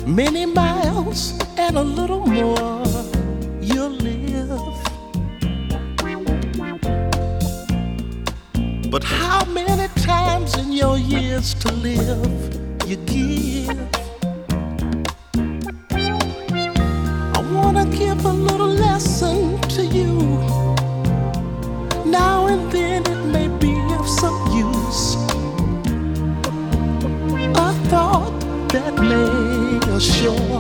Many miles and a little more you'll live. But how many times in your years to live you give? I wanna give a little lesson to you. Now and then it may be of some use. A thought that may assure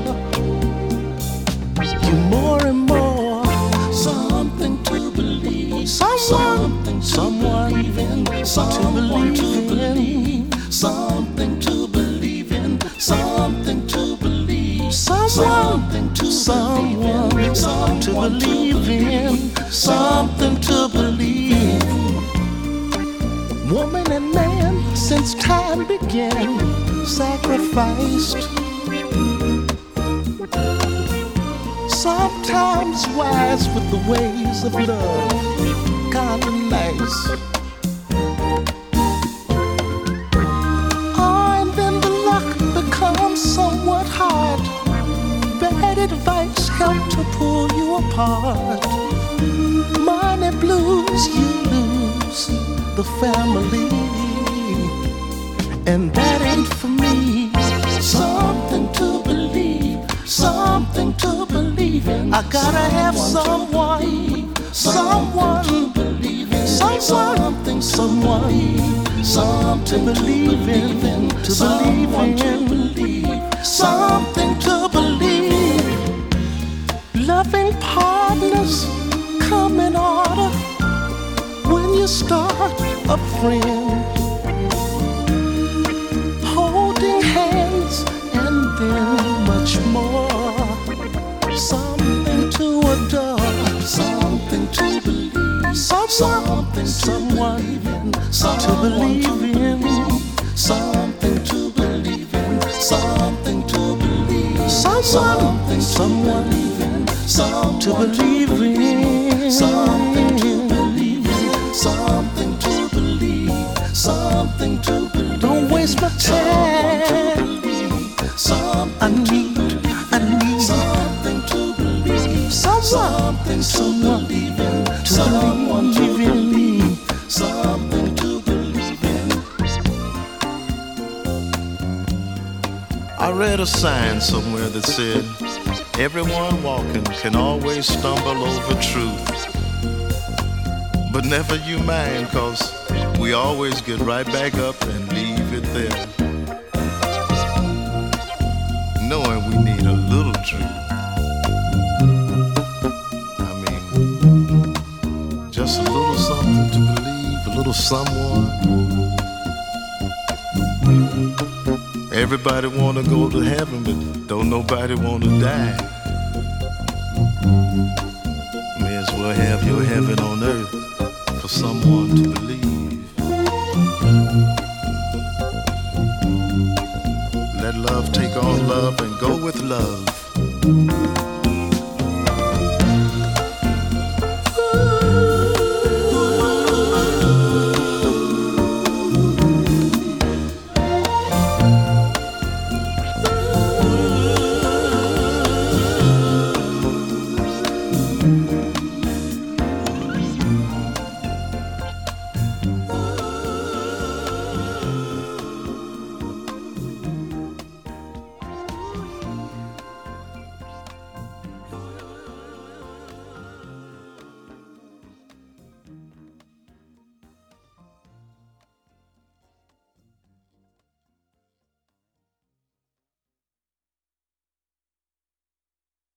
you more and more. Something to believe, someone to believe in, something to believe in, something to believe, something to believe in, something to believe. Woman and man, since time began, sacrificed. Sometimes wise with the ways of love, kinda nice. Oh, and then the luck becomes somewhat hard. Bad advice help to pull you apart. Money blues, you lose the family, and that ain't for me. Something to believe, something to believe in. I gotta have someone to believe in, something to believe in, something to believe. Loving partners come in order when you start a friend. Holding hands and then much more. Something to adore, something to believe, someone to believe in, something to believe in, something to believe, someone to believe in, something to believe in, something to believe, something to believe. Don't waste my time. I need something to believe, something to believe in, someone to believe, something to believe in. I read a sign somewhere that said, everyone walking can always stumble over truth. But never you mind, 'cause we always get right back up and leave it there. Knowing we need a little truth. I mean, just a little something to believe, a little someone. Everybody wanna go to heaven, but don't nobody wanna die. May as well have your heaven on earth for someone to believe. Let love take on love and go with love.